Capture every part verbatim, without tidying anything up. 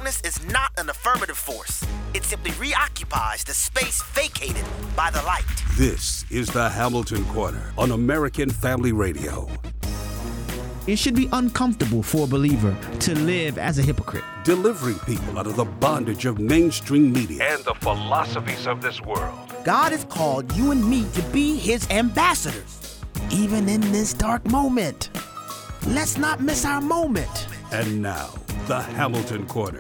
darkness is not an affirmative force. It simply reoccupies the space vacated by the light. This is the Hamilton Corner on American Family Radio. It should be uncomfortable for a believer to live as a hypocrite. Delivering people out of the bondage of mainstream media and the philosophies of this world. God has called you and me to be his ambassadors, even in this dark moment. Let's not miss our moment. And now, the Hamilton Corner.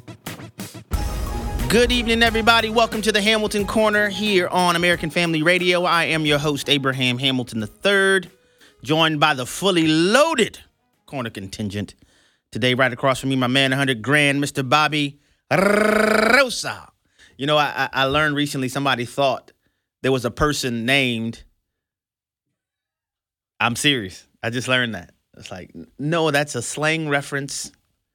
Good evening, everybody. Welcome to the Hamilton Corner here on American Family Radio. I am your host, Abraham Hamilton the third, joined by the fully loaded corner contingent. Today, right across from me, my man, one hundred grand, Mister Bobby Rosa. You know, I, I learned recently somebody thought there was a person named, I'm serious. I just learned that. It's like, no, that's a slang reference.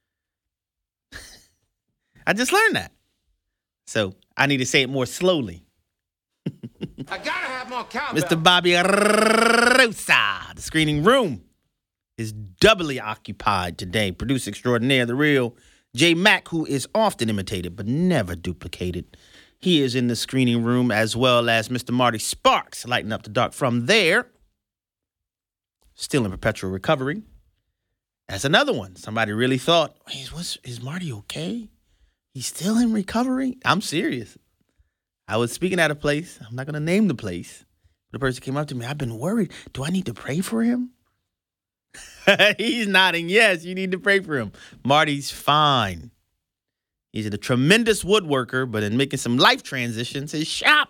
I just learned that. So I need to say it more slowly. I gotta have more cowbell. Mister Bobby Rosa. The screening room is doubly occupied today. Producer extraordinaire, the real J Mac, who is often imitated but never duplicated. He is in the screening room, as well as Mister Marty Sparks, lighting up the dark from there. Still in perpetual recovery. That's another one. Somebody really thought, hey, what's, is Marty okay? He's still in recovery? I'm serious. I was speaking at a place. I'm not going to name the place. The person came up to me. I've been worried. Do I need to pray for him? He's nodding. Yes, you need to pray for him. Marty's fine. He's a tremendous woodworker, but in making some life transitions, his shop.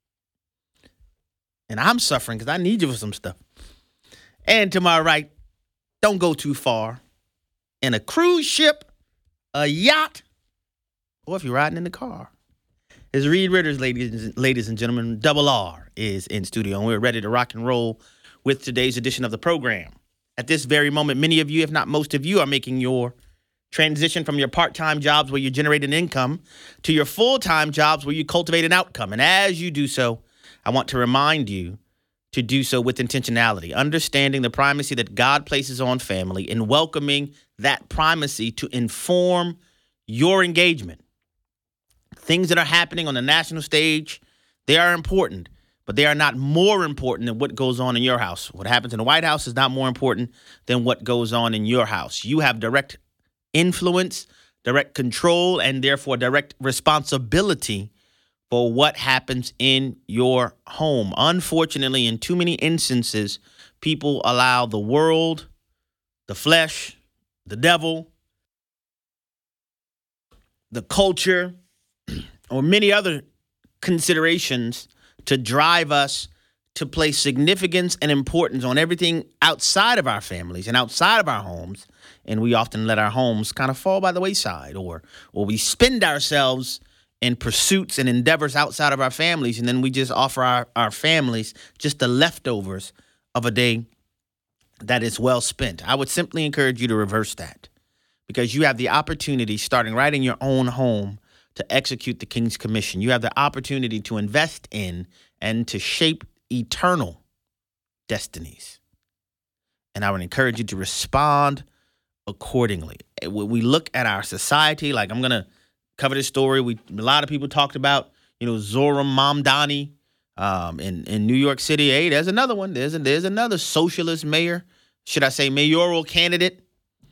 And I'm suffering because I need you for some stuff. And to my right, don't go too far. In a cruise ship, a yacht, or if you're riding in the car. It's Reed Ritters, ladies, ladies and gentlemen. Double R is in studio, and we're ready to rock and roll with today's edition of the program. At this very moment, many of you, if not most of you, are making your transition from your part-time jobs where you generate an income to your full-time jobs where you cultivate an outcome. And as you do so, I want to remind you to do so with intentionality, understanding the primacy that God places on family and welcoming that primacy to inform your engagement. Things that are happening on the national stage, they are important, but they are not more important than what goes on in your house. What happens in the White House is not more important than what goes on in your house. You have direct influence, direct control, and therefore direct responsibility for what happens in your home. Unfortunately, in too many instances, people allow the world, the flesh, the devil, the culture, or many other considerations to drive us to place significance and importance on everything outside of our families and outside of our homes. And we often let our homes kind of fall by the wayside, or or we spend ourselves in pursuits and endeavors outside of our families, and then we just offer our, our families just the leftovers of a day that is well spent. I would simply encourage you to reverse that, because you have the opportunity, starting right in your own home, to execute the King's Commission. You have the opportunity to invest in and to shape eternal destinies. And I would encourage you to respond accordingly. When we look at our society, like I'm going to cover this story. We a lot of people talked about, you know, Zohran Mamdani um, in, in New York City. Hey, there's another one. There's, a, there's another socialist mayor, should I say mayoral candidate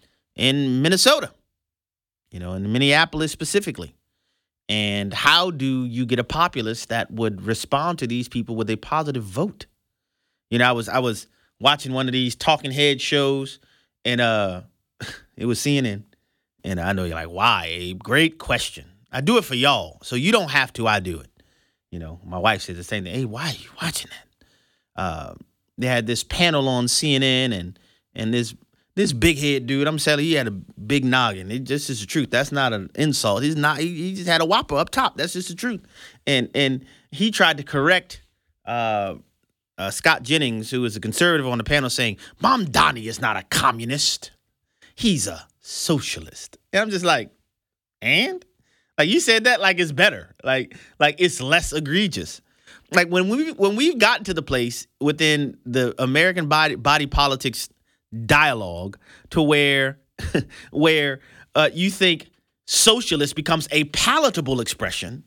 in Minnesota, you know, in Minneapolis specifically. And how do you get a populace that would respond to these people with a positive vote? You know, I was I was watching one of these talking head shows, and uh, it was C N N. And I know you're like, why, Abe? Great question. I do it for y'all, so you don't have to. I do it. You know, my wife says the same thing. Hey, why are you watching that? Uh, they had this panel on C N N, and and this this big head dude, I'm telling you, he had a big noggin. It just is the truth. That's not an insult. He's not. He, he just had a whopper up top. That's just the truth. And and he tried to correct uh, uh, Scott Jennings, who was a conservative on the panel, saying Mamdani is not a communist. He's a socialist. And I'm just like, and? Like, you said that like it's better. Like, like it's less egregious. Like when we when we've gotten to the place within the American body body politics dialogue to where where uh, you think socialist becomes a palatable expression,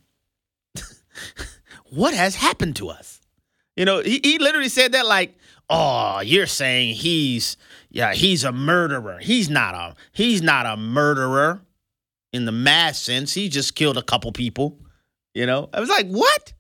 what has happened to us? You know, he, he literally said that like, oh, you're saying he's, yeah, he's a murderer. He's not a, he's not a murderer in the mass sense. He just killed a couple people. You know, I was like, what?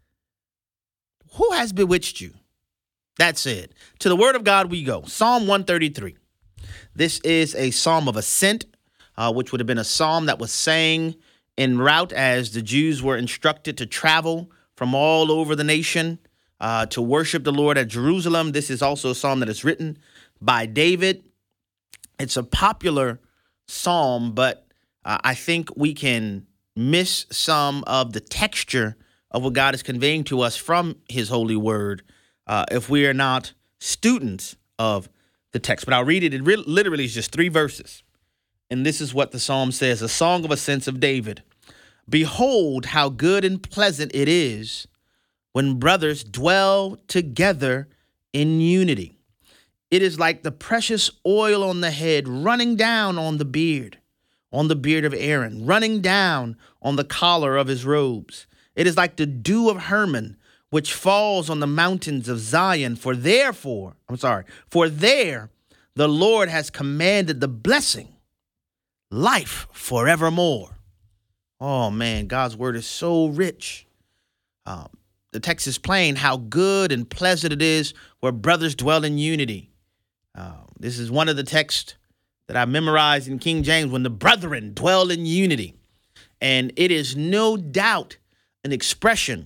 Who has bewitched you? That's it. To the word of God we go. Psalm one thirty-three. This is a psalm of ascent, uh, which would have been a psalm that was sang en route as the Jews were instructed to travel from all over the nation uh, to worship the Lord at Jerusalem. This is also a psalm that is written by David. It's a popular psalm, but uh, I think we can miss some of the texture of what God is conveying to us from his holy word uh, if we are not students of the text. But I'll read it. It re- literally is just three verses. And this is what the psalm says, a song of ascents of David. Behold, how good and pleasant it is when brothers dwell together in unity. It is like the precious oil on the head running down on the beard, on the beard of Aaron, running down on the collar of his robes. It is like the dew of Hermon, which falls on the mountains of Zion. For therefore, I'm sorry, for there the Lord has commanded the blessing, life forevermore. Oh man, God's word is so rich. Um, the text is plain how good and pleasant it is where brothers dwell in unity. Uh, this is one of the texts that I memorized in King James, when the brethren dwell in unity. And it is no doubt an expression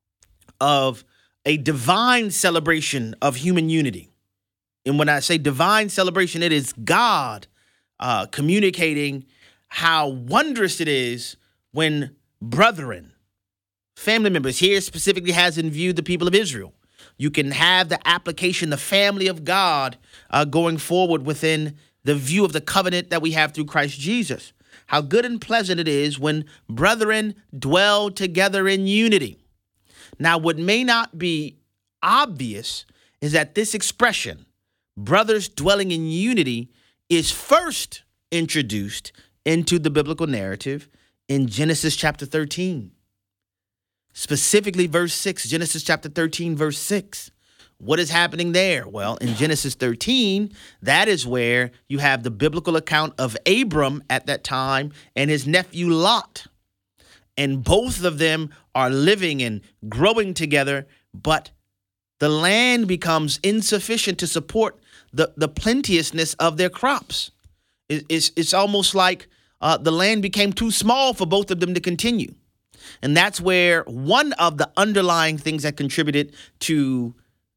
of a divine celebration of human unity. And when I say divine celebration, it is God uh, communicating how wondrous it is when brethren, family members, here specifically has in view the people of Israel. You can have the application, the family of God uh, going forward within the view of the covenant that we have through Christ Jesus. How good and pleasant it is when brethren dwell together in unity. Now, what may not be obvious is that this expression, brothers dwelling in unity, is first introduced into the biblical narrative in Genesis chapter thirteen. Specifically, verse six, Genesis chapter thirteen, verse six. What is happening there? Well, in Genesis thirteen, that is where you have the biblical account of Abram at that time and his nephew Lot. And both of them are living and growing together, but the land becomes insufficient to support the, the plenteousness of their crops. It, it's, it's almost like uh, the land became too small for both of them to continue. And that's where one of the underlying things that contributed to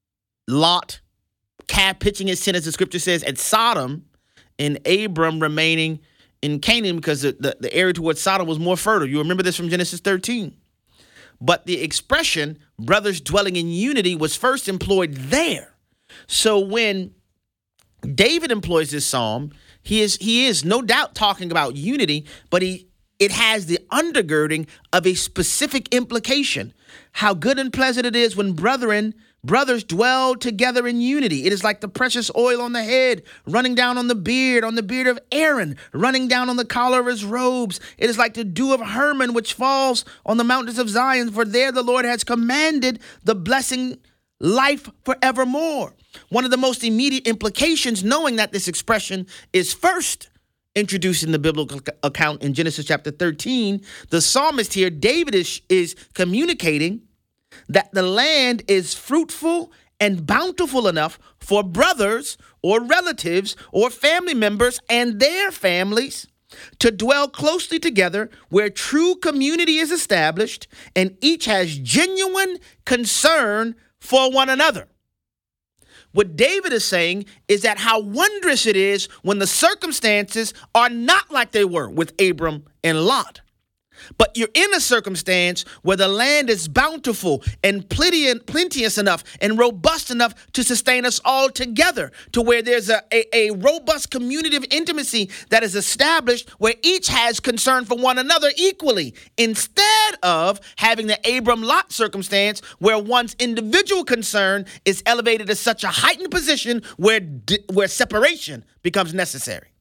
Lot calf pitching his tent, as the scripture says, at Sodom, and Abram remaining in Canaan because the, the, the area towards Sodom was more fertile. You remember this from Genesis thirteen. But the expression, brothers dwelling in unity, was first employed there. So when David employs this psalm, he is he is no doubt talking about unity, but he it has the undergirding of a specific implication. How good and pleasant it is when brethren, brothers dwell together in unity. It is like the precious oil on the head, running down on the beard, on the beard of Aaron, running down on the collar of his robes. It is like the dew of Hermon, which falls on the mountains of Zion. For there the Lord has commanded the blessing, life forevermore. One of the most immediate implications, knowing that this expression is first introduced in the biblical account in Genesis chapter thirteen, the psalmist here, David, is, is communicating that the land is fruitful and bountiful enough for brothers or relatives or family members and their families to dwell closely together, where true community is established and each has genuine concern for one another. What David is saying is that how wondrous it is when the circumstances are not like they were with Abram and Lot. But you're in a circumstance where the land is bountiful and plenteous enough and robust enough to sustain us all together, to where there's a, a, a robust community of intimacy that is established where each has concern for one another equally, instead of having the Abram-Lot circumstance where one's individual concern is elevated to such a heightened position where, where separation becomes necessary.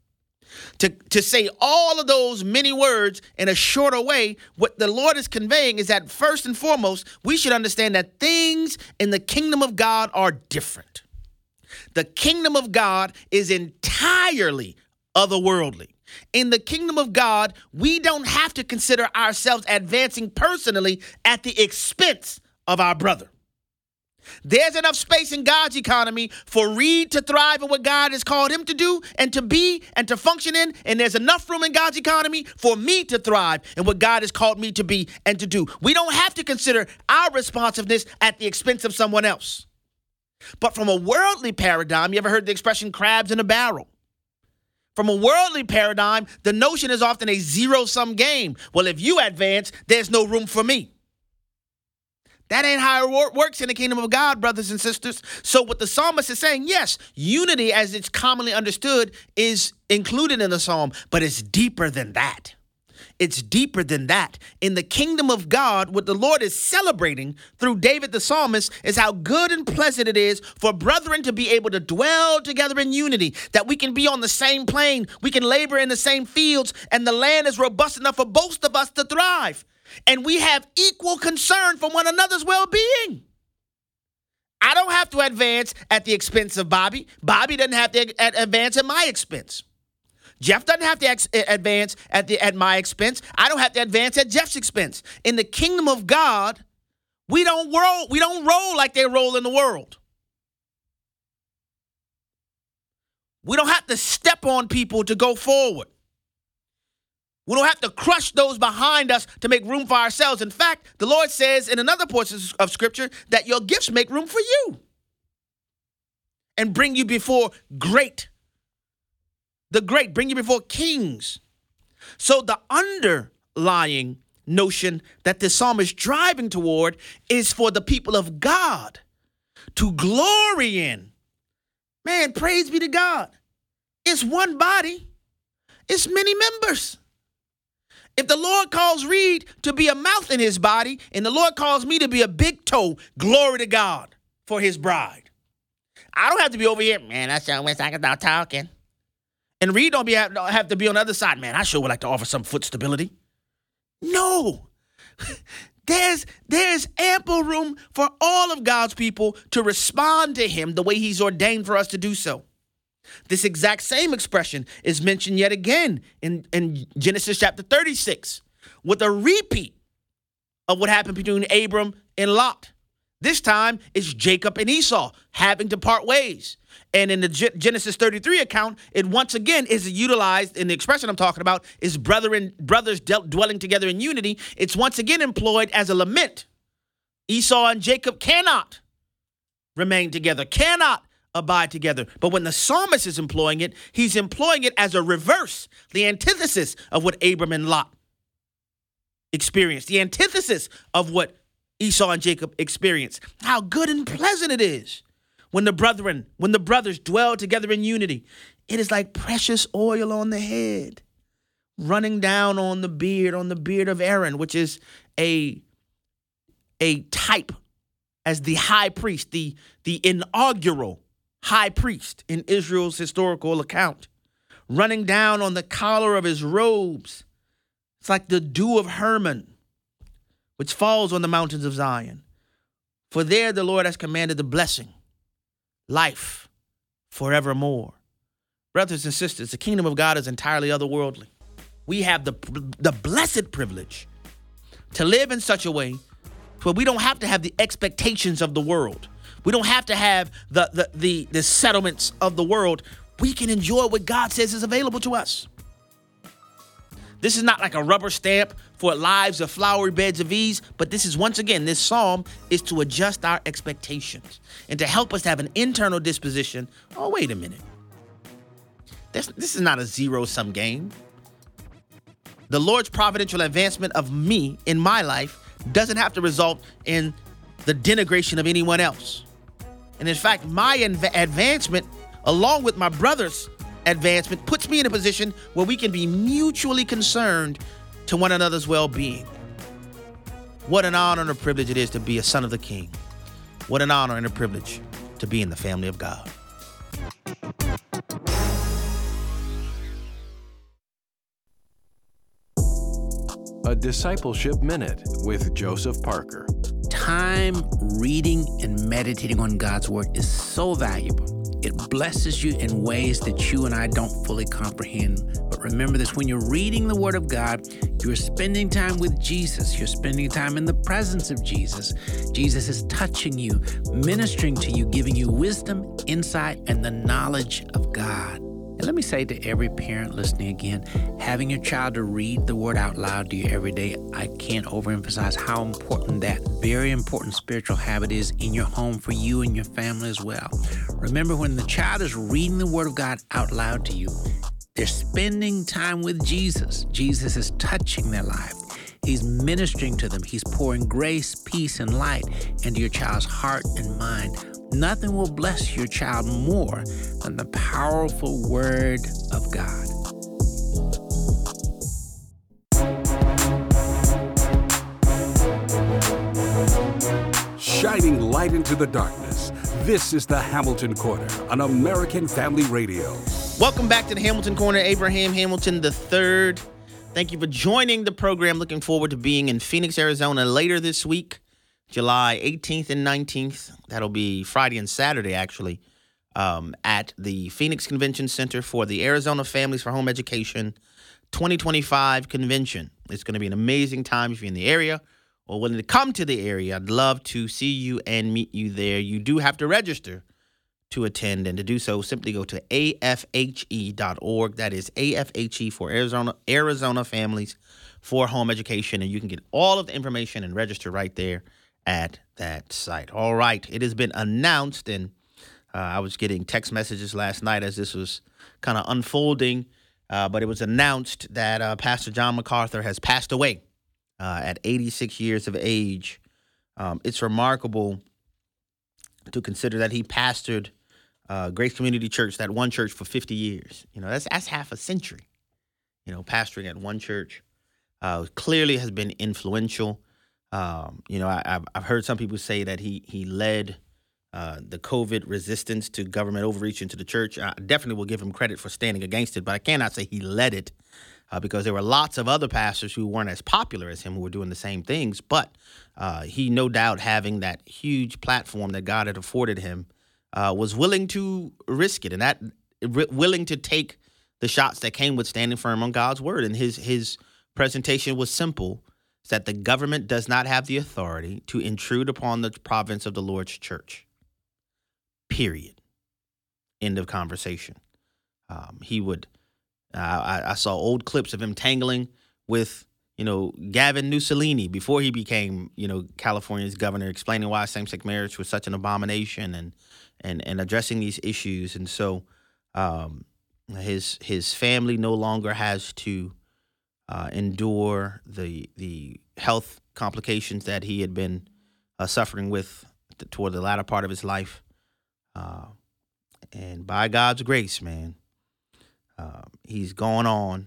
To, to say all of those many words in a shorter way, what the Lord is conveying is that first and foremost, we should understand that things in the kingdom of God are different. The kingdom of God is entirely otherworldly. In the kingdom of God, we don't have to consider ourselves advancing personally at the expense of our brother. There's enough space in God's economy for Reed to thrive in what God has called him to do and to be and to function in. And there's enough room in God's economy for me to thrive in what God has called me to be and to do. We don't have to consider our responsiveness at the expense of someone else. But from a worldly paradigm, you ever heard the expression crabs in a barrel? From a worldly paradigm, the notion is often a zero-sum game. Well, if you advance, there's no room for me. That ain't how it works in the kingdom of God, brothers and sisters. So what the psalmist is saying, yes, unity as it's commonly understood is included in the psalm, but it's deeper than that. It's deeper than that. In the kingdom of God, what the Lord is celebrating through David the psalmist is how good and pleasant it is for brethren to be able to dwell together in unity, that we can be on the same plane, we can labor in the same fields, and the land is robust enough for both of us to thrive. And we have equal concern for one another's well-being. I don't have to advance at the expense of Bobby. Bobby doesn't have to advance at my expense. Jeff doesn't have to ex- advance at the at my expense. I don't have to advance at Jeff's expense. In the kingdom of God, we don't roll, we don't roll like they roll in the world. We don't have to step on people to go forward. We don't have to crush those behind us to make room for ourselves. In fact, the Lord says in another portion of Scripture that your gifts make room for you and bring you before great, the great, bring you before kings. So the underlying notion that this psalm is driving toward is for the people of God to glory in. Man, praise be to God. It's one body. It's many members. If the Lord calls Reed to be a mouth in his body, and the Lord calls me to be a big toe, glory to God for his bride. I don't have to be over here, man, I sure wish I could start talking. And Reed don't be have, don't have to be on the other side, man, I sure would like to offer some foot stability. No. There's, there's ample room for all of God's people to respond to him the way he's ordained for us to do so. This exact same expression is mentioned yet again in, in Genesis chapter thirty-six with a repeat of what happened between Abram and Lot. This time it's Jacob and Esau having to part ways. And in the G- Genesis thirty-three account, it once again is utilized in the expression I'm talking about is brother and brothers de- dwelling together in unity. It's once again employed as a lament. Esau and Jacob cannot remain together, cannot abide together. But when the psalmist is employing it, he's employing it as a reverse, the antithesis of what Abram and Lot experienced, the antithesis of what Esau and Jacob experienced. How good and pleasant it is when the brethren, when the brothers dwell together in unity. It is like precious oil on the head, running down on the beard, on the beard of Aaron, which is a, a type as the high priest, the, the inaugural high priest in Israel's historical account, running down on the collar of his robes. It's like the dew of Hermon, which falls on the mountains of Zion. For there the Lord has commanded the blessing, life forevermore. Brothers and sisters, the kingdom of God is entirely otherworldly. We have the, the blessed privilege to live in such a way where we don't have to have the expectations of the world. We don't have to have the, the, the, the settlements of the world. We can enjoy what God says is available to us. This is not like a rubber stamp for lives of flowery beds of ease, but this is, once again, this psalm is to adjust our expectations and to help us have an internal disposition. Oh, wait a minute. This, this is not a zero-sum game. The Lord's providential advancement of me in my life doesn't have to result in the denigration of anyone else. And in fact, my inv- advancement, along with my brother's advancement, puts me in a position where we can be mutually concerned to one another's well-being. What an honor and a privilege it is to be a son of the King. What an honor and a privilege to be in the family of God. A Discipleship Minute with Joseph Parker. Time reading and meditating on God's Word is so valuable. It blesses you in ways that you and I don't fully comprehend. But remember this, when you're reading the Word of God, you're spending time with Jesus. You're spending time in the presence of Jesus. Jesus is touching you, ministering to you, giving you wisdom, insight, and the knowledge of God. And let me say to every parent listening again, having your child to read the Word out loud to you every day, I can't overemphasize how important that very important spiritual habit is in your home for you and your family as well. Remember, when the child is reading the Word of God out loud to you, they're spending time with Jesus. Jesus is touching their life. He's ministering to them. He's pouring grace, peace, and light into your child's heart and mind. Nothing will bless your child more than the powerful Word of God. Shining light into the darkness. This is the Hamilton Corner on American Family Radio. Welcome back to the Hamilton Corner. Abraham Hamilton the third. Thank you for joining the program. Looking forward to being in Phoenix, Arizona later this week, July eighteenth and nineteenth. That'll be Friday and Saturday, actually, um, at the Phoenix Convention Center for the Arizona Families for Home Education twenty twenty-five convention. It's going to be an amazing time if you're in the area or willing to come to the area. I'd love to see you and meet you there. You do have to register to attend, and to do so, simply go to A F H E dot org. That is A F H E for Arizona Arizona Families for Home Education, and you can get all of the information and register right there at that site. All right, it has been announced, and uh, I was getting text messages last night as this was kind of unfolding, uh, but it was announced that uh, Pastor John MacArthur has passed away uh, at eighty-six years of age. Um, it's remarkable to consider that he pastored Uh, Grace Community Church, that one church, for fifty years. You know, that's that's half a century, you know, pastoring at one church. Uh, clearly has been influential. Um, you know, I, I've, I've heard some people say that he he led uh, the COVID resistance to government overreach into the church. I definitely will give him credit for standing against it, but I cannot say he led it uh, because there were lots of other pastors who weren't as popular as him who were doing the same things. But uh, he, no doubt, having that huge platform that God had afforded him, Uh, was willing to risk it, and that r- willing to take the shots that came with standing firm on God's word. And his his presentation was simple: that the government does not have the authority to intrude upon the province of the Lord's church. Period. End of conversation. Um, he would. Uh, I, I saw old clips of him tangling with, you know, Gavin Mussolini before he became, you know, California's governor, explaining why same-sex marriage was such an abomination and and and addressing these issues. And so um, his his family no longer has to uh, endure the the health complications that he had been uh, suffering with th- toward the latter part of his life. Uh, and by God's grace, man, uh, he's gone on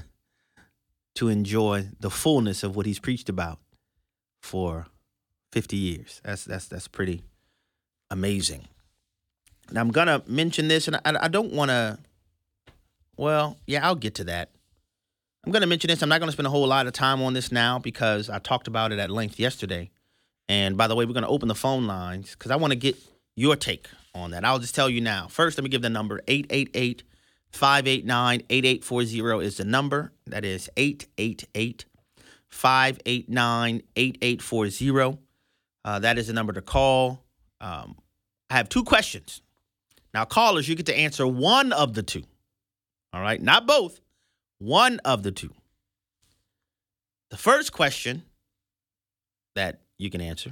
to enjoy the fullness of what he's preached about for fifty years. That's that's that's pretty amazing. Now, I'm gonna mention this, and I, I don't want to. Well, yeah, I'll get to that. I'm gonna mention this. I'm not gonna spend a whole lot of time on this now because I talked about it at length yesterday. And by the way, we're gonna open the phone lines because I want to get your take on that. I'll just tell you now. First, let me give the number: eight eight eight, five eight nine, eight eight four zero is the number. That is eight eight eight, five eight nine, eight eight four zero. Uh, that is the number to call. Um, I have two questions. Now, callers, you get to answer one of the two. All right? Not both. One of the two. The first question that you can answer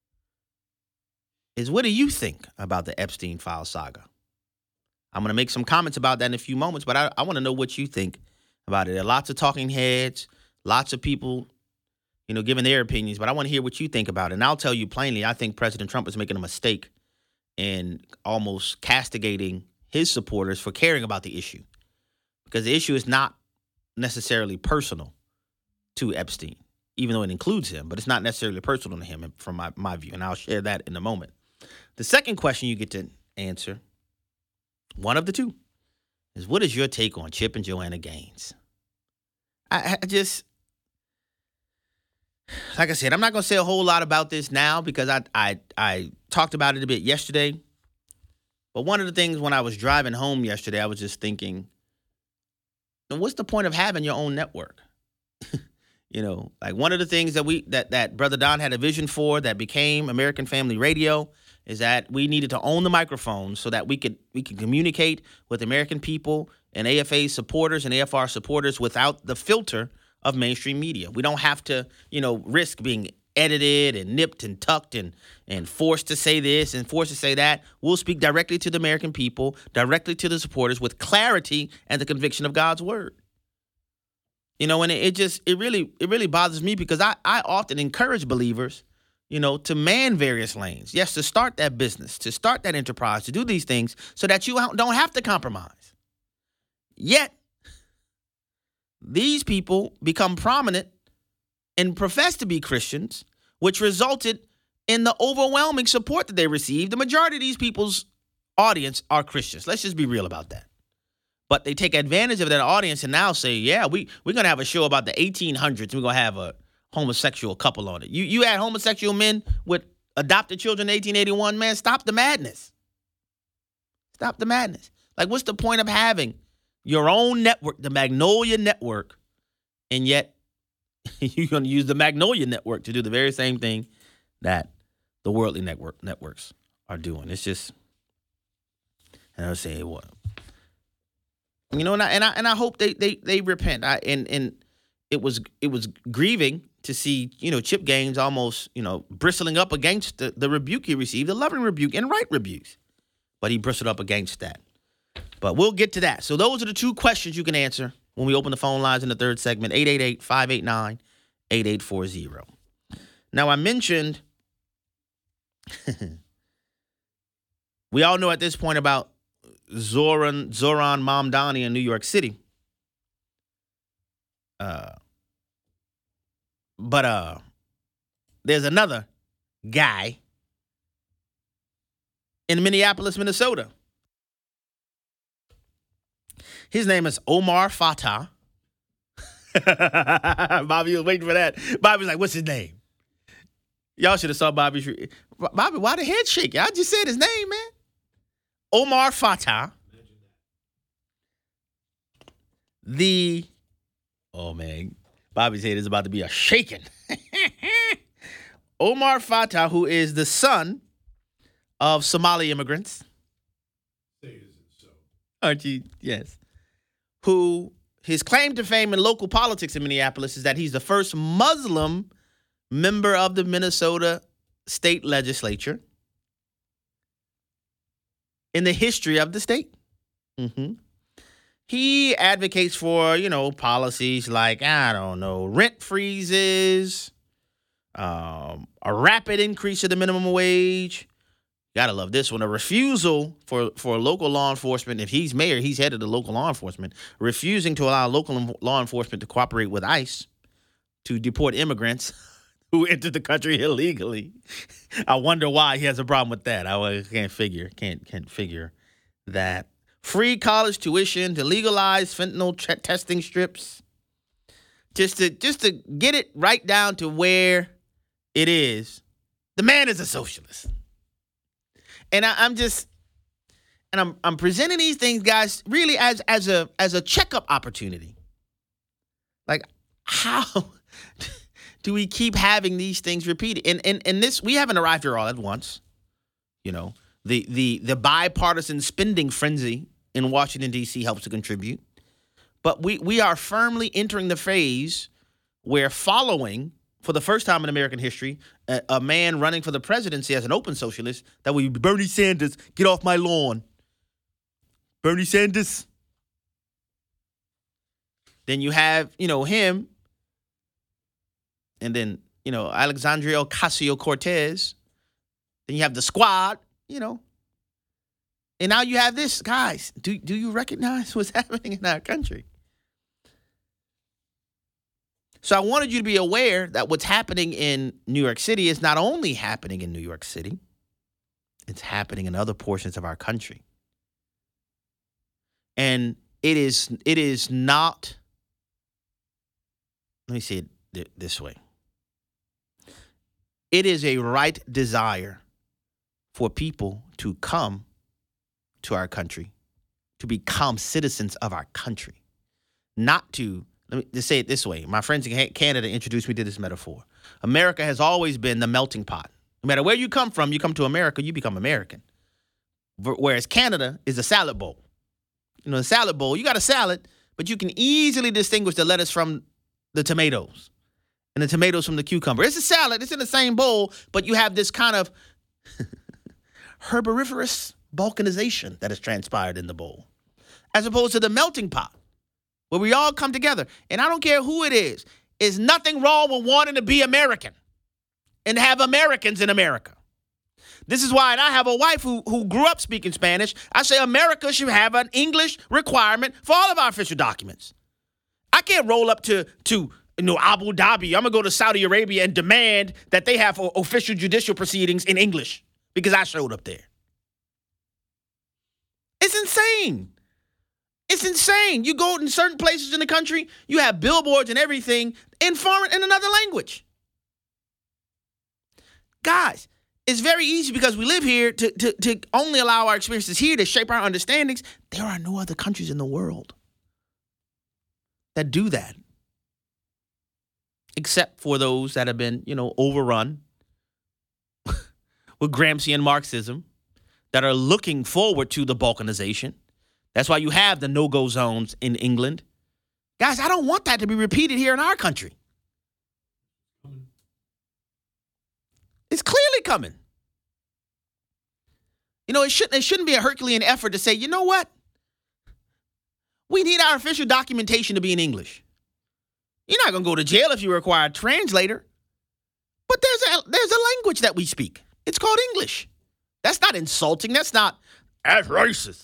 is, what do you think about the Epstein file saga? I'm going to make some comments about that in a few moments, but I, I want to know what you think about it. There are lots of talking heads, lots of people, you know, giving their opinions, but I want to hear what you think about it. And I'll tell you plainly, I think President Trump is making a mistake in almost castigating his supporters for caring about the issue, because the issue is not necessarily personal to Epstein, even though it includes him, but it's not necessarily personal to him from my, my view, and I'll share that in a moment. The second question you get to answer, one of the two, is what is your take on Chip and Joanna Gaines? I, I just, like I said, I'm not going to say a whole lot about this now because I, I I talked about it a bit yesterday. But one of the things when I was driving home yesterday, I was just thinking, what's the point of having your own network? You know, like one of the things that we that that Brother Don had a vision for that became American Family Radio is that we needed to own the microphone so that we could we could communicate with American people and A F A supporters and A F R supporters without the filter of mainstream media. We don't have to, you know, risk being edited and nipped and tucked and and forced to say this and forced to say that. We'll speak directly to the American people, directly to the supporters with clarity and the conviction of God's word. You know, and it, it just, it really, it really bothers me because I, I often encourage believers, you know, to man various lanes. Yes, to start that business, to start that enterprise, to do these things so that you don't have to compromise. Yet, these people become prominent and profess to be Christians, which resulted in the overwhelming support that they received. The majority of these people's audience are Christians. Let's just be real about that. But they take advantage of that audience and now say, yeah, we, we're going to have a show about the eighteen hundreds. We're going to have a homosexual couple on it. You you had homosexual men with adopted children in eighteen eighty-one, man, stop the madness. Stop the madness. Like, what's the point of having your own network, the Magnolia Network, and yet you're going to use the Magnolia Network to do the very same thing that the worldly network networks are doing? It's just, and I was saying, what? You know, and I and I and I hope they they they repent. I and and it was it was grieving to see, you know, Chip Gaines almost, you know, bristling up against the, the rebuke he received, the loving rebuke and right rebukes. But he bristled up against that. But we'll get to that. So those are the two questions you can answer when we open the phone lines in the third segment, eight eight eight, five eight nine, eight eight four zero. Now, I mentioned, we all know at this point about Zoran Zoran Mamdani in New York City. Uh, but uh, there's another guy in Minneapolis, Minnesota. His name is Omar Fatah. Bobby was waiting for that. Bobby was like, what's his name? Y'all should have saw Bobby's. Bobby, why the head shake? I just said his name, man. Omar Fatah. The, oh man, Bobby's head is about to be a shaking. Omar Fatah, who is the son of Somali immigrants. Aren't you? Yes. Who, his claim to fame in local politics in Minneapolis is that he's the first Muslim member of the Minnesota state legislature in the history of the state. Mm-hmm. He advocates for, you know, policies like, I don't know, rent freezes, um, a rapid increase of the minimum wage. Gotta love this one. A refusal for, for local law enforcement. If he's mayor, he's head of the local law enforcement, refusing to allow local law enforcement to cooperate with ICE to deport immigrants who entered the country illegally. I wonder why he has a problem with that. I can't figure, can't can't figure that. Free college tuition, to legalize fentanyl ch- testing strips, just to just to get it right down to where it is. The man is a socialist. And I, I'm just, and I'm I'm presenting these things, guys, really as as a as a checkup opportunity. Like, how do we keep having these things repeated? And and and this, we haven't arrived here all at once. You know, the the the bipartisan spending frenzy in Washington, D C helps to contribute. But we we are firmly entering the phase where, following, for the first time in American history, a, a man running for the presidency as an open socialist, that would be Bernie Sanders, get off my lawn. Bernie Sanders. Then you have, you know, him. And then, you know, Alexandria Ocasio-Cortez. Then you have the squad, you know. And now you have this. Guys, do, do you recognize what's happening in our country? So I wanted you to be aware that what's happening in New York City is not only happening in New York City, it's happening in other portions of our country. And it is it is not, let me say it th- this way. It is a right desire for people to come to our country, to become citizens of our country, not to, let me just say it this way. My friends in Canada introduced me to this metaphor. America has always been the melting pot. No matter where you come from, you come to America, you become American. Whereas Canada is a salad bowl. You know, a salad bowl, you got a salad, but you can easily distinguish the lettuce from the tomatoes and the tomatoes from the cucumber. It's a salad. It's in the same bowl, but you have this kind of herboriferous balkanization that has transpired in the bowl, as opposed to the melting pot, where we all come together. And I don't care who it is. There's nothing wrong with wanting to be American and have Americans in America. This is why, and I have a wife who, who grew up speaking Spanish. I say America should have an English requirement for all of our official documents. I can't roll up to, to you know, Abu Dhabi. I'm going to go to Saudi Arabia and demand that they have official judicial proceedings in English because I showed up there. It's insane. It's insane. You go in certain places in the country, you have billboards and everything in foreign, in another language. Guys, it's very easy because we live here to, to, to only allow our experiences here to shape our understandings. There are no other countries in the world that do that, except for those that have been, you know, overrun with Gramscian Marxism, that are looking forward to the balkanization. That's why you have the no-go zones in England. Guys, I don't want that to be repeated here in our country. It's clearly coming. You know, it shouldn't, it shouldn't be a Herculean effort to say, you know what? We need our official documentation to be in English. You're not going to go to jail if you require a translator. But there's a, there's a language that we speak. It's called English. That's not insulting. That's not as racist.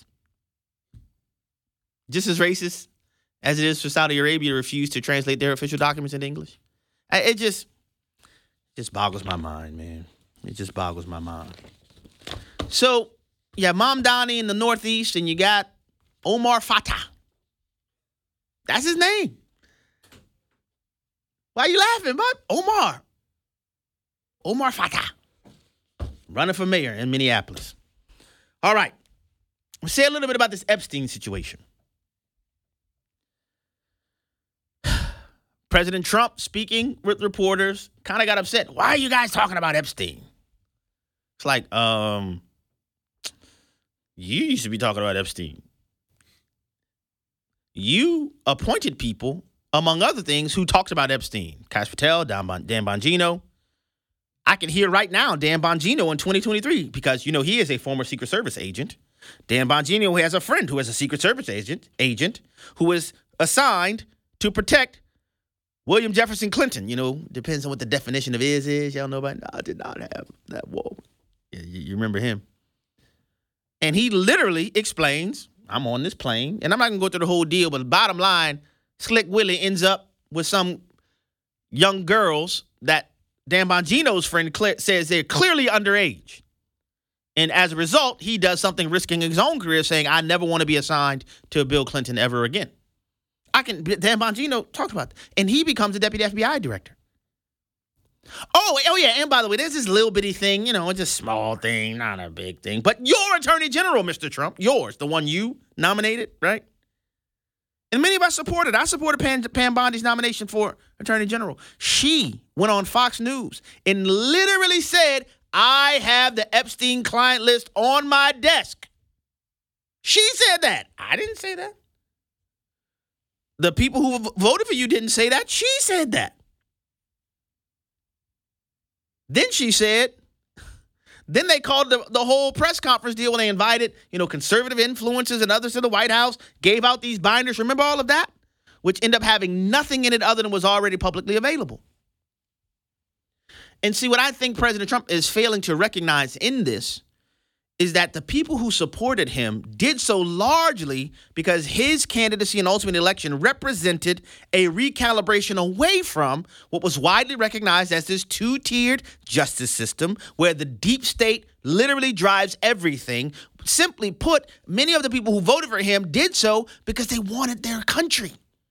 Just as racist as it is for Saudi Arabia to refuse to translate their official documents into English. It just, just boggles my mind, man. It just boggles my mind. So, you have Mamdani in the Northeast, and you got Omar Fatah. That's his name. Why are you laughing, bud? Omar. Omar Fatah. Running for mayor in Minneapolis. All right. Let's say a little bit about this Epstein situation. President Trump, speaking with reporters, kind of got upset. Why are you guys talking about Epstein? It's like, um, you used to be talking about Epstein. You appointed people, among other things, who talked about Epstein. Kash Patel, Dan, bon- Dan Bongino. I can hear right now Dan Bongino in twenty twenty-three because, you know, he is a former Secret Service agent. Dan Bongino has a friend who is a Secret Service agent, agent who is assigned to protect William Jefferson Clinton. You know, depends on what the definition of is is. Y'all know about it? No, I did not have that. Whoa. Yeah, you, you remember him. And he literally explains, I'm on this plane, and I'm not going to go through the whole deal, but the bottom line, Slick Willie ends up with some young girls that Dan Bongino's friend says they're clearly underage. And as a result, he does something risking his own career, saying, I never want to be assigned to Bill Clinton ever again. I can, Dan Bongino talked about that. And he becomes a deputy F B I director. Oh, oh yeah, and by the way, there's this little bitty thing, you know, it's a small thing, not a big thing. But your attorney general, Mister Trump, yours, the one you nominated, right? And many of us supported. I supported Pam, Pam Bondi's nomination for attorney general. She went on Fox News and literally said, I have the Epstein client list on my desk. She said that. I didn't say that. The people who voted for you didn't say that. She said that. Then she said, then they called the, the whole press conference deal when they invited, you know, conservative influencers and others to the White House, gave out these binders. Remember all of that? Which end up having nothing in it other than was already publicly available. And see, what I think President Trump is failing to recognize in this is that the people who supported him did so largely because his candidacy and ultimate election represented a recalibration away from what was widely recognized as this two-tiered justice system where the deep state literally drives everything. Simply put, many of the people who voted for him did so because they wanted their country.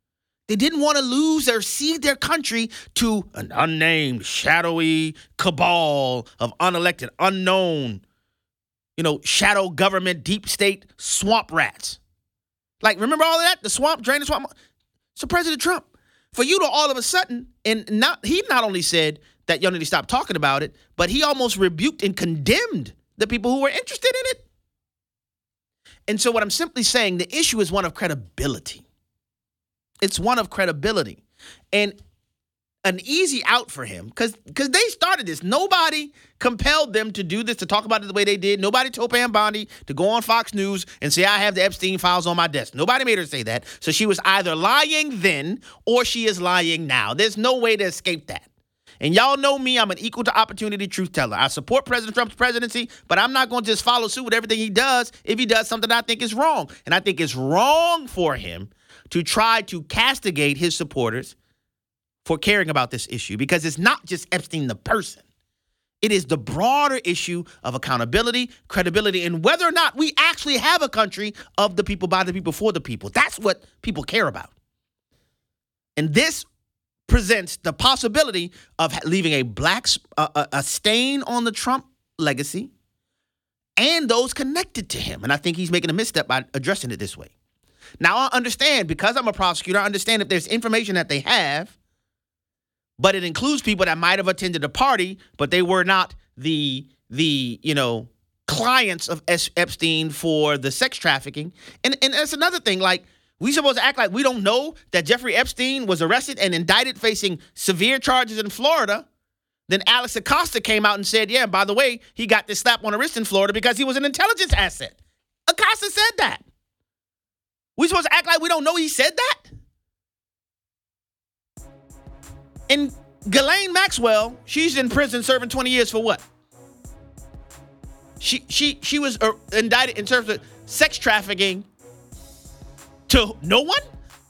They didn't want to lose or cede their country to an unnamed, shadowy cabal of unelected, unknown, you know, shadow government, deep state swamp rats. Like, remember all of that? The swamp, drain the swamp. So President Trump, for you to all of a sudden, and not he not only said that y'all need to stop talking about it, but he almost rebuked and condemned the people who were interested in it. And so what I'm simply saying, the issue is one of credibility. It's one of credibility. And an easy out for him, because because they started this. Nobody compelled them to do this, to talk about it the way they did. Nobody told Pam Bondi to go on Fox News and say, I have the Epstein files on my desk. Nobody made her say that. So she was either lying then or she is lying now. There's no way to escape that. And y'all know me, I'm an equal to opportunity truth teller. I support President Trump's presidency, but I'm not going to just follow suit with everything he does if he does something I think is wrong. And I think it's wrong for him to try to castigate his supporters for caring about this issue, because it's not just Epstein the person. It is the broader issue of accountability, credibility, and whether or not we actually have a country of the people, by the people, for the people. That's what people care about. And this presents the possibility of leaving a black uh, a stain on the Trump legacy and those connected to him. And I think he's making a misstep by addressing it this way. Now, I understand, because I'm a prosecutor, I understand if there's information that they have, but it includes people that might have attended a party, but they were not the, the you know, clients of Epstein for the sex trafficking. And, and that's another thing, like, we supposed to act like we don't know that Jeffrey Epstein was arrested and indicted facing severe charges in Florida. Then Alex Acosta came out and said, yeah, by the way, he got this slap on the wrist in Florida because he was an intelligence asset. Acosta said that. We supposed to act like we don't know he said that? And Ghislaine Maxwell, she's in prison serving twenty years for what? She she she was uh, indicted in terms of sex trafficking to no one?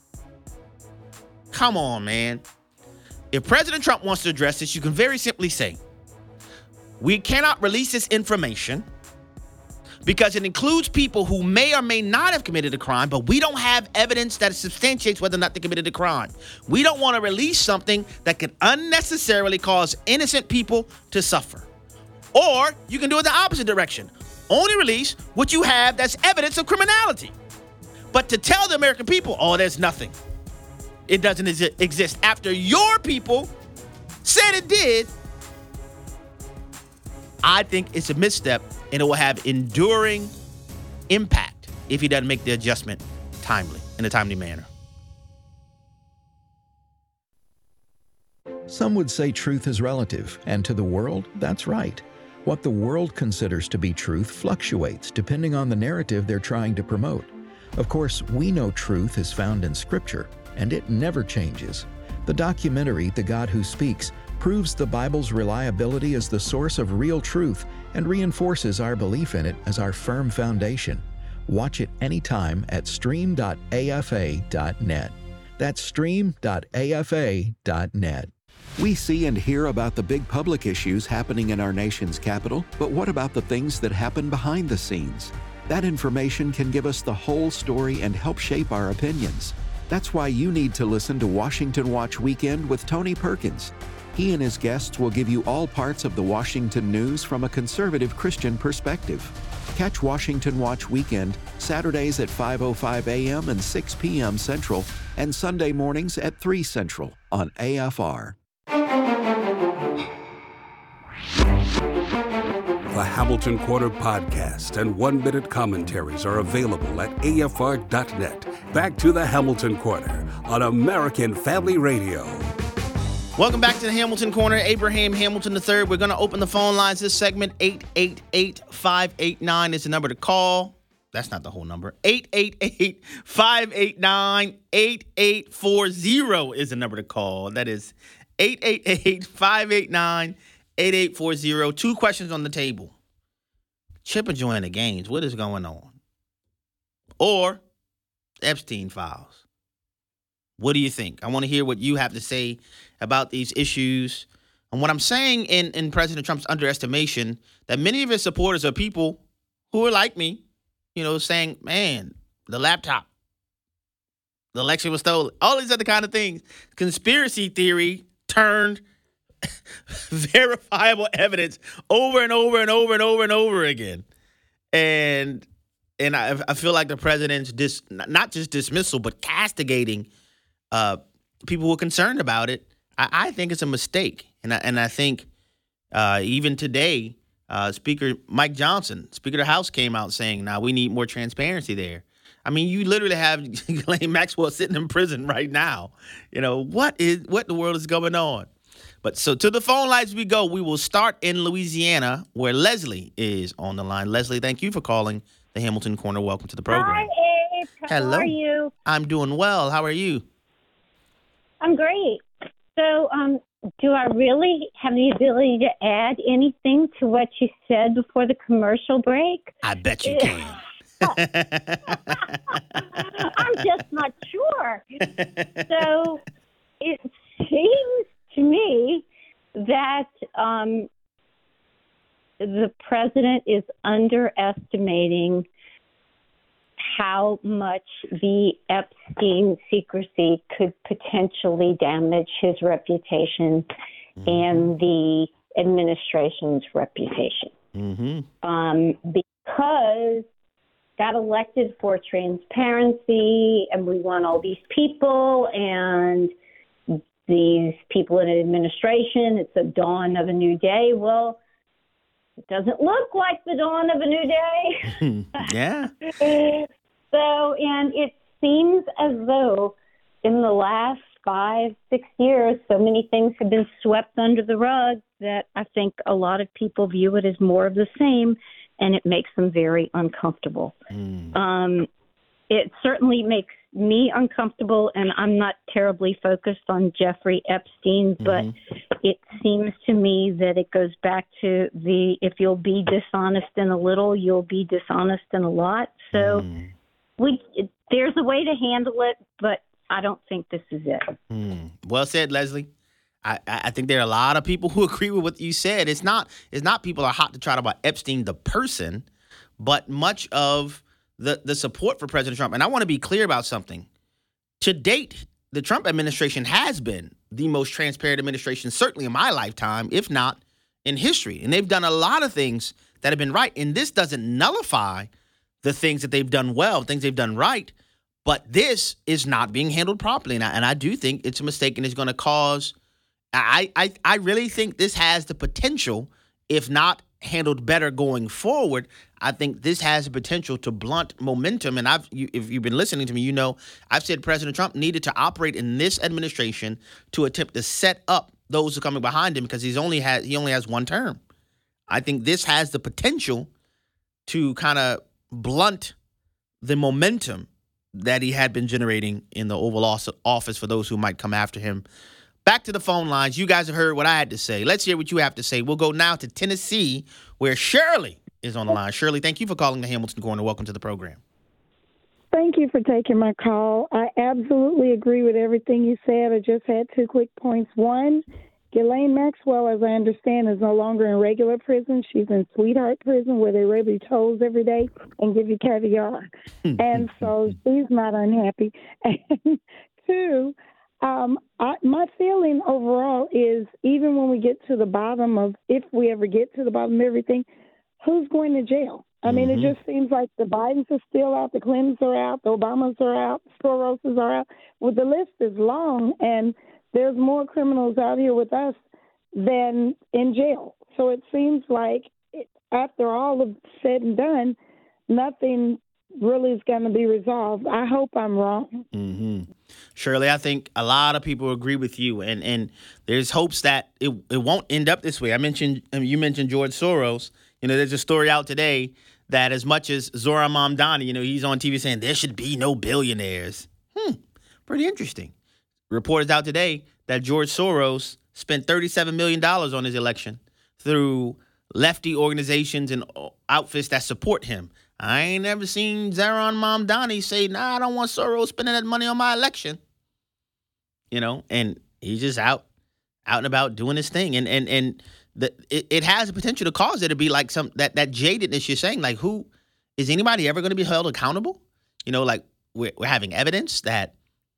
Come on, man. If President Trump wants to address this, you can very simply say, we cannot release this information because it includes people who may or may not have committed a crime, but we don't have evidence that substantiates whether or not they committed a crime. We don't want to release something that could unnecessarily cause innocent people to suffer. Or you can do it the opposite direction. Only release what you have that's evidence of criminality. But to tell the American people, oh, there's nothing. It doesn't exist after your people said it did, I think it's a misstep, and it will have enduring impact if he doesn't make the adjustment timely, in a timely manner. Some would say truth is relative, and to the world, that's right. What the world considers to be truth fluctuates depending on the narrative they're trying to promote. Of course, we know truth is found in Scripture, and it never changes. The documentary, The God Who Speaks, proves the Bible's reliability as the source of real truth and reinforces our belief in it as our firm foundation. Watch it anytime at stream dot a f a dot net. That's stream dot a f a dot net. We see and hear about the big public issues happening in our nation's capital, but what about the things that happen behind the scenes? That information can give us the whole story and help shape our opinions. That's why you need to listen to Washington Watch Weekend with Tony Perkins. He and his guests will give you all parts of the Washington news from a conservative Christian perspective. Catch Washington Watch Weekend Saturdays at five oh five a.m. and six p.m. Central, and Sunday mornings at three Central on A F R. The Hamilton Corner podcast and one-minute commentaries are available at A F R dot net. Back to the Hamilton Corner on American Family Radio. Welcome back to the Hamilton Corner. Abraham Hamilton the third. We're going to open the phone lines this segment. eight eight eight, five eight nine is the number to call. That's not the whole number. eight eight eight, five eight nine, eight eight four zero is the number to call. That is eight eight eight, five eight nine, eight eight four zero. Two questions on the table. Chip enjoying the games. What is going on? Or Epstein files. What do you think? I want to hear what you have to say about these issues. And what I'm saying in, in President Trump's underestimation, that many of his supporters are people who are like me, you know, saying, man, the laptop, the election was stolen. All these other kind of things. Conspiracy theory turned verifiable evidence over and over and over and over and over again. And and I, I feel like the president's dis, not just dismissal, but castigating uh, people who are concerned about it. I, I think it's a mistake. And I, and I think uh, even today, uh, Speaker Mike Johnson, Speaker of the House, came out saying, now we need more transparency there. I mean, you literally have Ghislaine Maxwell sitting in prison right now. You know, what is what in the world is going on? But so to the phone lines we go. We will start in Louisiana, where Leslie is on the line. Leslie, thank you for calling the Hamilton Corner. Welcome to the program. Hi, Abe. How Hello. are you? I'm doing well. How are you? I'm great. So, um, do I really have the ability to add anything to what you said before the commercial break? I bet you can. I'm just not sure. So, it seems to me that um, the president is underestimating how much the Epstein secrecy could potentially damage his reputation mm-hmm. and the administration's reputation. Mm-hmm. Um, because got elected for transparency, and we want all these people, and these people in administration, it's a dawn of a new day. Well, it doesn't look like the dawn of a new day. Yeah. So, and it seems as though in the last five, six years, so many things have been swept under the rug that I think a lot of people view it as more of the same, and it makes them very uncomfortable. Mm. Um, it certainly makes me uncomfortable, and I'm not terribly focused on Jeffrey Epstein, but mm-hmm. it seems to me that it goes back to the, if you'll be dishonest in a little, you'll be dishonest in a lot. So mm. we it, there's a way to handle it, but I don't think this is it. Mm. Well said, Leslie. I, I think there are a lot of people who agree with what you said. It's not it's not people are hot to trot about Epstein, the person, but much of the, the support for President Trump. And I want to be clear about something. To date, the Trump administration has been the most transparent administration, certainly in my lifetime, if not in history. And they've done a lot of things that have been right. And this doesn't nullify the things that they've done well, things they've done right. But this is not being handled properly. And I, and I do think it's a mistake and it's going to cause I, I I really think this has the potential, if not handled better going forward, I think this has the potential to blunt momentum. And I've, you, if you've been listening to me, you know I've said President Trump needed to operate in this administration to attempt to set up those who are coming behind him because he's only has he only has one term. I think this has the potential to kind of blunt the momentum that he had been generating in the Oval Office for those who might come after him. Back to the phone lines. You guys have heard what I had to say. Let's hear what you have to say. We'll go now to Tennessee, where Shirley is on the line. Shirley, thank you for calling the Hamilton Corner. Welcome to the program. Thank you for taking my call. I absolutely agree with everything you said. I just had two quick points. One, Ghislaine Maxwell, as I understand, is no longer in regular prison. She's in Sweetheart Prison, where they rub your toes every day and give you caviar. And so she's not unhappy. And two, Um, I, my feeling overall is even when we get to the bottom of, if we ever get to the bottom of everything, who's going to jail? I mean, mm-hmm. it just seems like the Bidens are still out, the Clintons are out, the Obamas are out, the Soroses are out. Well, the list is long, and there's more criminals out here with us than in jail. So it seems like it, after all of said and done, nothing really is going to be resolved. I hope I'm wrong. Mm-hmm. Shirley, I think a lot of people agree with you, and, and there's hopes that it it won't end up this way. I mentioned you mentioned George Soros. You know, there's a story out today that as much as Zohran Mamdani, you know, he's on T V saying there should be no billionaires. Hmm, pretty interesting. Reports out today that George Soros spent thirty-seven million dollars on his election through lefty organizations and outfits that support him. I ain't never seen Zohran Mamdani say, nah, I don't want Soros spending that money on my election. You know, and he's just out, out and about doing his thing. And and and the, it, it has the potential to cause it to be like some, that, that jadedness you're saying, like who, is anybody ever going to be held accountable? You know, like we're, we're having evidence that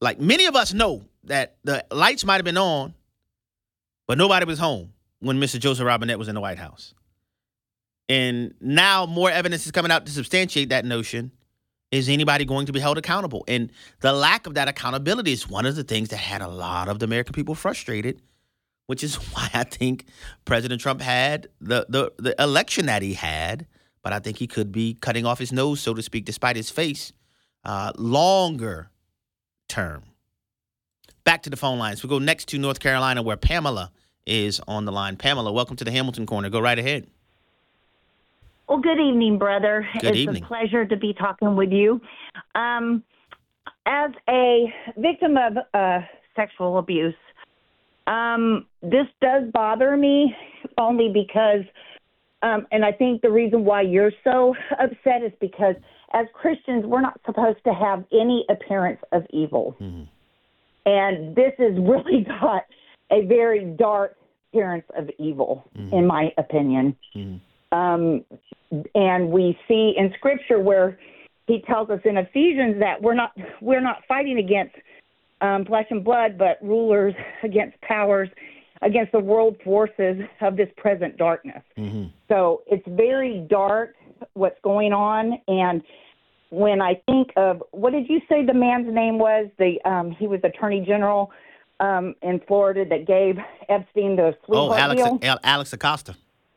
like many of us know that the lights might have been on, but nobody was home when Mister Joseph Robinette was in the White House. And now more evidence is coming out to substantiate that notion. Is anybody going to be held accountable? And the lack of that accountability is one of the things that had a lot of the American people frustrated, which is why I think President Trump had the, the, the election that he had. But I think he could be cutting off his nose, so to speak, despite his face, uh, longer term. Back to the phone lines. We go next to North Carolina, where Pamela is on the line. Pamela, welcome to the Hamilton Corner. Go right ahead. Well, good evening, brother. Good it's evening. a pleasure to be talking with you. Um, as a victim of uh, sexual abuse, um, this does bother me only because, um, and I think the reason why you're so upset is because as Christians, we're not supposed to have any appearance of evil. Mm-hmm. And this has really got a very dark appearance of evil, mm-hmm. in my opinion. Mm-hmm. Um, and we see in Scripture where he tells us in Ephesians that we're not we're not fighting against um, flesh and blood, but rulers, against powers, against the world forces of this present darkness. Mm-hmm. So it's very dark what's going on. And when I think of, what did you say the man's name was? The um, he was Attorney General um, in Florida that gave Epstein the sweetheart Oh, Alex, deal. Al- Alex Acosta.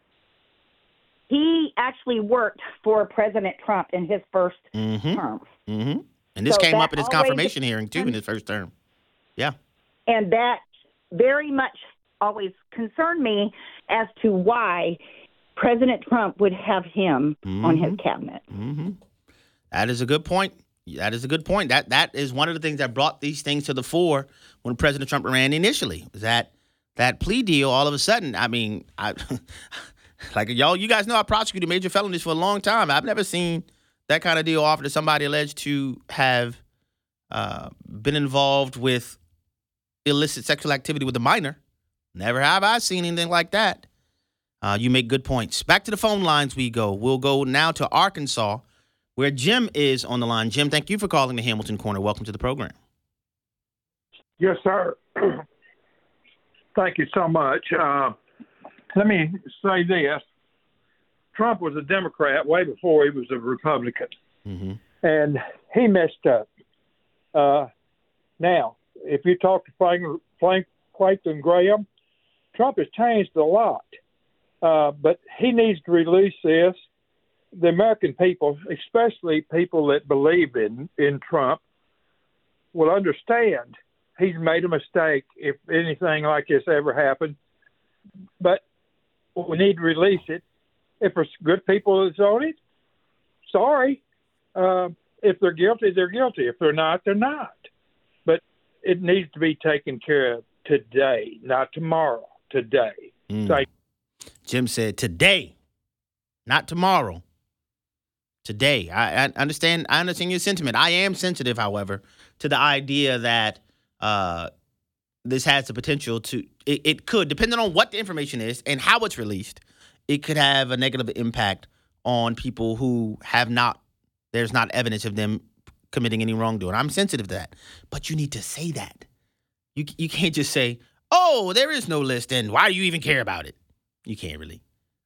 He actually worked for President Trump in his first mm-hmm. term. Mm-hmm. And this So came that up in his always- confirmation hearing, too, in his first term. Yeah. And that very much always concerned me as to why President Trump would have him mm-hmm. on his cabinet. Mm-hmm. That is a good point. That is a good point. That That is one of the things that brought these things to the fore when President Trump ran initially. Was that that plea deal, all of a sudden, I mean, I... Like, y'all, you guys know I prosecuted major felonies for a long time. I've never seen that kind of deal offered to somebody alleged to have uh, been involved with illicit sexual activity with a minor. Never have I seen anything like that. Uh, you make good points. Back to the phone lines we go. We'll go now to Arkansas, where Jim is on the line. Jim, thank you for calling the Hamilton Corner. Welcome to the program. Yes, sir. Thank you so much. Uh, Let me say this. Trump was a Democrat way before he was a Republican. Mm-hmm. And he messed up. Uh, now, if you talk to Frank, Frank Franklin Graham, Trump has changed a lot. Uh, but he needs to release this. The American people, especially people that believe in, in Trump, will understand he's made a mistake if anything like this ever happened. But we need to release it. If there's good people that's on it, sorry. Uh, if they're guilty, they're guilty. If they're not, they're not. But it needs to be taken care of today, not tomorrow, today. Mm. Thank Jim said today, not tomorrow. Today. I, I understand I understand your sentiment. I am sensitive, however, to the idea that uh, this has the potential to, it, it could, depending on what the information is and how it's released, it could have a negative impact on people who have not, there's not evidence of them committing any wrongdoing. I'm sensitive to that. But you need to say that. You you can't just say, oh, there is no list, and why do you even care about it? You can't really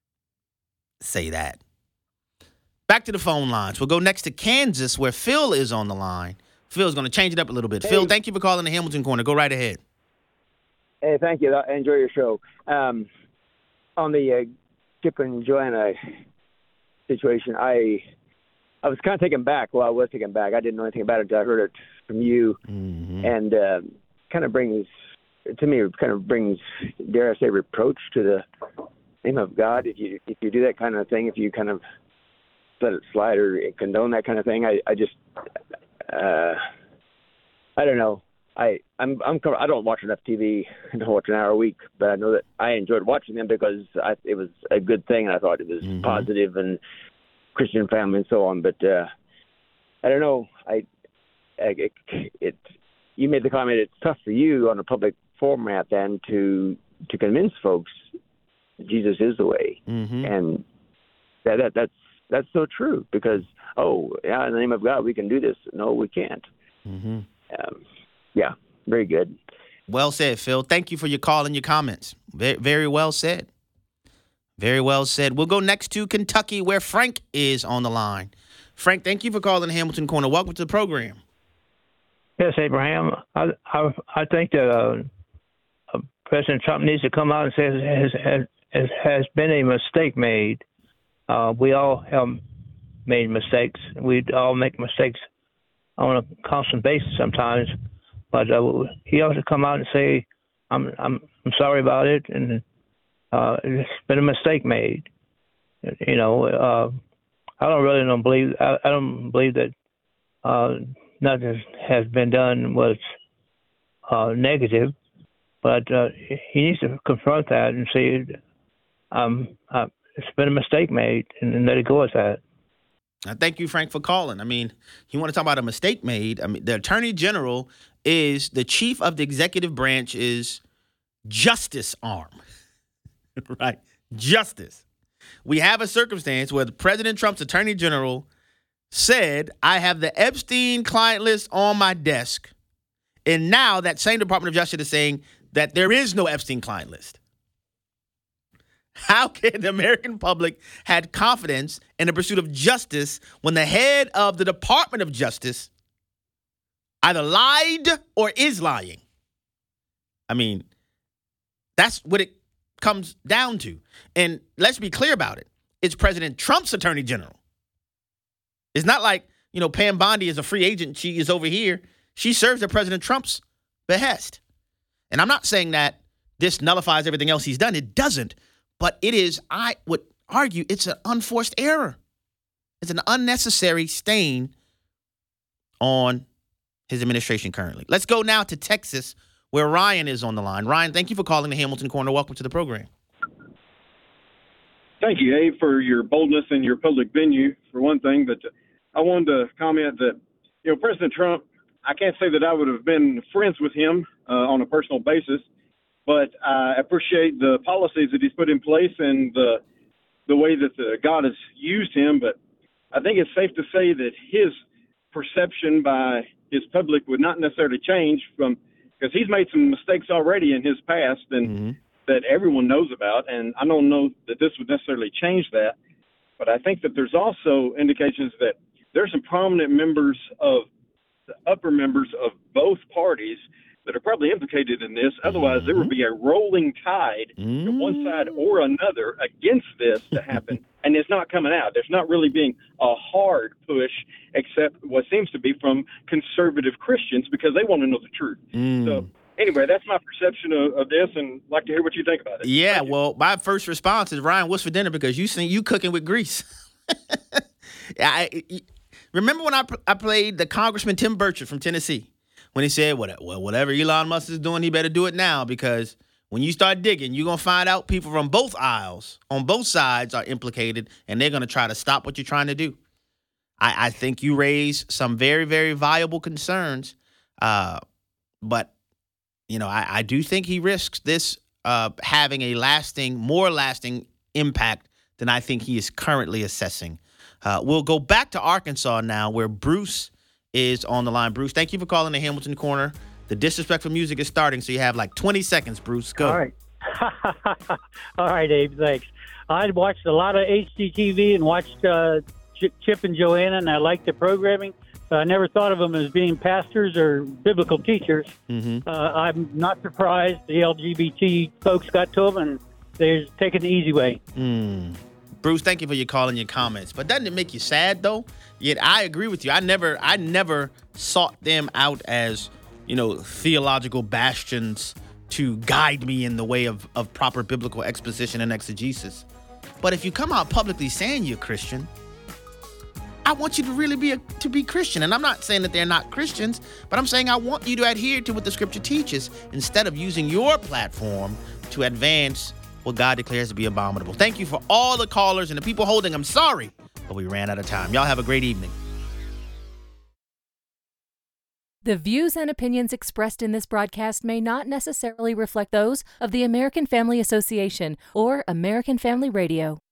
say that. Back to the phone lines. We'll go next to Kansas, where Phil is on the line. Phil's going to change it up a little bit. Hey. Phil, thank you for calling the Hamilton Corner. Go right ahead. Hey, thank you. I enjoy your show. Um, on the uh, Skip and Joanna situation, I I was kind of taken back. Well, I was taken back. I didn't know anything about it until I heard it from you. Mm-hmm. And uh, kind of brings, to me, it kind of brings, dare I say, reproach to the name of God. If you if you do that kind of thing, if you kind of let it slide or condone that kind of thing, I, I just, uh, I don't know. I I'm I'm I don't watch enough T V. I don't watch an hour a week, but I know that I enjoyed watching them because I, it was a good thing, and I thought it was mm-hmm. positive and Christian family and so on. But uh, I don't know. I, I it, it you made the comment. It's tough for you on a public format then to to convince folks Jesus is the way, mm-hmm. and that, that that's that's so true because oh yeah, in the name of God we can do this. No, we can't. Mm-hmm. Um, yeah, very good. Well said, Phil. Thank you for your call and your comments. Very, very well said. Very well said. We'll go next to Kentucky, where Frank is on the line. Frank, thank you for calling Hamilton Corner. Welcome to the program. Yes, Abraham. I I, I think that uh, uh, President Trump needs to come out and say has has, has, has been a mistake made. Uh, we all have made mistakes. We all make mistakes on a constant basis sometimes. But uh, he ought to come out and say, "I'm I'm I'm sorry about it, and uh, it's been a mistake made." You know, uh, I don't really don't believe I, I don't believe that uh, nothing has been done was uh, negative, but uh, he needs to confront that and say, um, uh, "It's been a mistake made," and, and let it go with that. I thank you, Frank, for calling. I mean, you want to talk about a mistake made? I mean, the Attorney General is the chief of the executive branch, is justice arm, right? Justice. We have a circumstance where President Trump's Attorney General said, I have the Epstein client list on my desk. And now that same Department of Justice is saying that there is no Epstein client list. How can the American public have confidence in the pursuit of justice when the head of the Department of Justice either lied or is lying? I mean, that's what it comes down to. And let's be clear about it. It's President Trump's Attorney General. It's not like, you know, Pam Bondi is a free agent. She is over here. She serves at President Trump's behest. And I'm not saying that this nullifies everything else he's done. It doesn't. But it is, I would argue, it's an unforced error. It's an unnecessary stain on his administration currently. Let's go now to Texas, where Ryan is on the line. Ryan, thank you for calling the Hamilton Corner. Welcome to the program. Thank you, Abe, for your boldness in your public venue, for one thing. But I wanted to comment that, you know, President Trump, I can't say that I would have been friends with him uh, on a personal basis, but I appreciate the policies that he's put in place and the the way that the, God has used him. But I think it's safe to say that his perception by his public would not necessarily change from, because he's made some mistakes already in his past and mm-hmm. that everyone knows about. And I don't know that this would necessarily change that. But I think that there's also indications that there's some prominent members of the upper members of both parties that are probably implicated in this. Otherwise, mm-hmm. there would be a rolling tide mm-hmm. to one side or another against this to happen. And it's not coming out. There's not really being a hard push, except what seems to be from conservative Christians, because they want to know the truth. Mm. So anyway, that's my perception of, of this, and I'd like to hear what you think about it. Yeah, well, my first response is, Ryan, what's for dinner? Because you seen you cooking with grease. I, I, remember when I, I played the Congressman Tim Burchett from Tennessee? When he said, well, whatever Elon Musk is doing, he better do it now, because when you start digging, you're going to find out people from both aisles, on both sides, are implicated, and they're going to try to stop what you're trying to do. I, I think you raise some very, very viable concerns. Uh, but, you know, I, I do think he risks this uh, having a lasting, more lasting impact than I think he is currently assessing. Uh, we'll go back to Arkansas now, where Bruce is on the line. Bruce, thank you for calling the Hamilton Corner. The disrespectful music is starting, so you have like twenty seconds, Bruce. Go. All right. All right, Abe, thanks. I watched a lot of H G T V and watched uh, Chip and Joanna, and I liked the programming. I never thought of them as being pastors or biblical teachers. Mm-hmm. Uh, I'm not surprised the L G B T folks got to them, and they're taking the easy way. Mm. Bruce, thank you for your call and your comments. But doesn't it make you sad, though? Yet I agree with you. I never, I never sought them out as, you know, theological bastions to guide me in the way of, of proper biblical exposition and exegesis. But if you come out publicly saying you're Christian, I want you to really be a, to be Christian. And I'm not saying that they're not Christians, but I'm saying I want you to adhere to what the scripture teaches instead of using your platform to advance what God declares to be abominable. Thank you for all the callers and the people holding. I'm sorry, but we ran out of time. Y'all have a great evening. The views and opinions expressed in this broadcast may not necessarily reflect those of the American Family Association or American Family Radio.